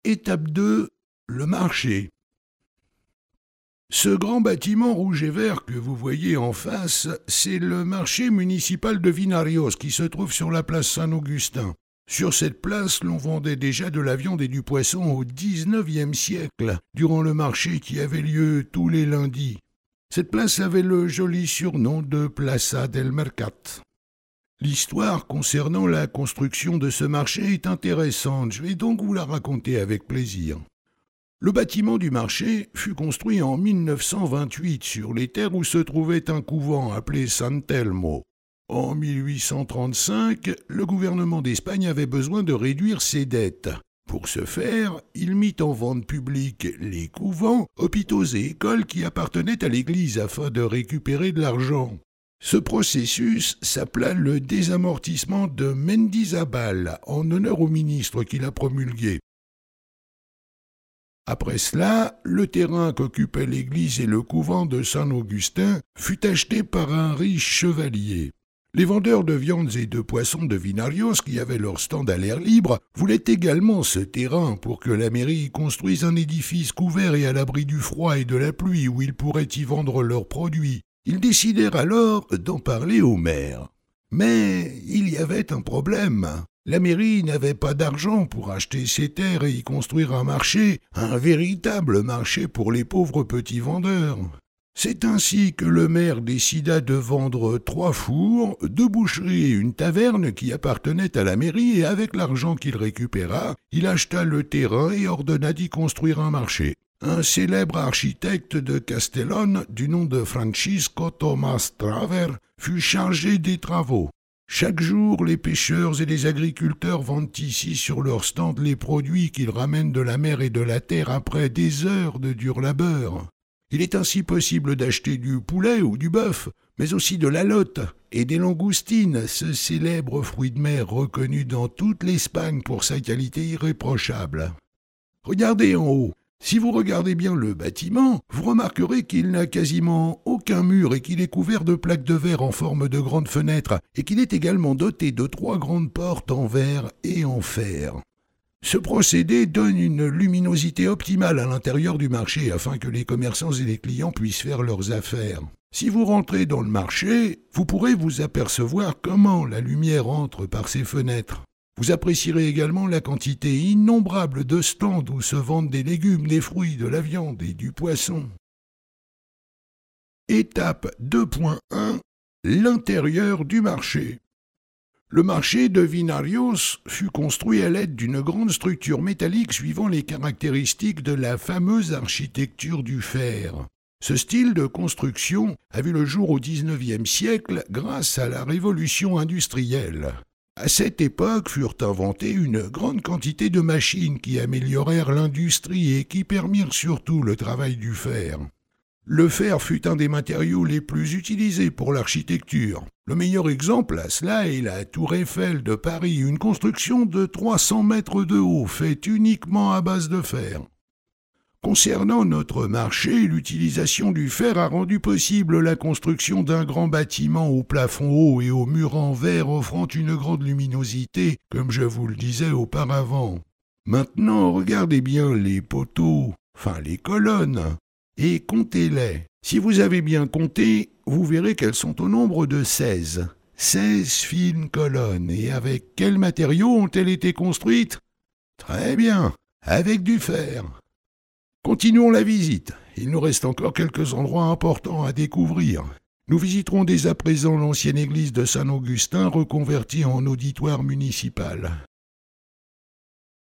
Étape 2, le marché. Ce grand bâtiment rouge et vert que vous voyez en face, c'est le marché municipal de Vinarios qui se trouve sur la place Saint-Augustin. Sur cette place, l'on vendait déjà de la viande et du poisson au XIXe siècle, durant le marché qui avait lieu tous les lundis. Cette place avait le joli surnom de Plaza del Mercat. L'histoire concernant la construction de ce marché est intéressante, je vais donc vous la raconter avec plaisir. Le bâtiment du marché fut construit en 1928 sur les terres où se trouvait un couvent appelé San Telmo. En 1835, le gouvernement d'Espagne avait besoin de réduire ses dettes. Pour ce faire, il mit en vente publique les couvents, hôpitaux et écoles qui appartenaient à l'Église afin de récupérer de l'argent. Ce processus s'appela le désamortissement de Mendizábal, en honneur au ministre qui l'a promulgué. Après cela, le terrain qu'occupaient l'église et le couvent de Saint-Augustin fut acheté par un riche chevalier. Les vendeurs de viandes et de poissons de Vinarios, qui avaient leur stand à l'air libre, voulaient également ce terrain pour que la mairie y construise un édifice couvert et à l'abri du froid et de la pluie où ils pourraient y vendre leurs produits. Ils décidèrent alors d'en parler au maire. Mais il y avait un problème. La mairie n'avait pas d'argent pour acheter ces terres et y construire un marché, un véritable marché pour les pauvres petits vendeurs. C'est ainsi que le maire décida de vendre 3 fours, 2 boucheries et une taverne qui appartenaient à la mairie et avec l'argent qu'il récupéra, il acheta le terrain et ordonna d'y construire un marché. Un célèbre architecte de Castellón, du nom de Francisco Tomás Traver, fut chargé des travaux. Chaque jour, les pêcheurs et les agriculteurs vendent ici sur leur stand les produits qu'ils ramènent de la mer et de la terre après des heures de dur labeur. Il est ainsi possible d'acheter du poulet ou du bœuf, mais aussi de la lotte et des langoustines, ce célèbre fruit de mer reconnu dans toute l'Espagne pour sa qualité irréprochable. Regardez en haut. Si vous regardez bien le bâtiment, vous remarquerez qu'il n'a quasiment aucun mur et qu'il est couvert de plaques de verre en forme de grandes fenêtres et qu'il est également doté de 3 grandes portes en verre et en fer. Ce procédé donne une luminosité optimale à l'intérieur du marché afin que les commerçants et les clients puissent faire leurs affaires. Si vous rentrez dans le marché, vous pourrez vous apercevoir comment la lumière entre par ces fenêtres. Vous apprécierez également la quantité innombrable de stands où se vendent des légumes, des fruits, de la viande et du poisson. Étape 2.1. L'intérieur du marché. Le marché de Vinarios fut construit à l'aide d'une grande structure métallique suivant les caractéristiques de la fameuse architecture du fer. Ce style de construction a vu le jour au XIXe siècle grâce à la révolution industrielle. À cette époque furent inventées une grande quantité de machines qui améliorèrent l'industrie et qui permirent surtout le travail du fer. Le fer fut un des matériaux les plus utilisés pour l'architecture. Le meilleur exemple à cela est la Tour Eiffel de Paris, une construction de 300 mètres de haut faite uniquement à base de fer. Concernant notre marché, l'utilisation du fer a rendu possible la construction d'un grand bâtiment au plafond haut et aux murs en verre offrant une grande luminosité, comme je vous le disais auparavant. Maintenant, regardez bien les poteaux, les colonnes, et comptez-les. Si vous avez bien compté, vous verrez qu'elles sont au nombre de 16. 16 fines colonnes. Et avec quels matériaux ont-elles été construites? Très bien, avec du fer. Continuons la visite. Il nous reste encore quelques endroits importants à découvrir. Nous visiterons dès à présent l'ancienne église de Saint-Augustin reconvertie en auditoire municipal.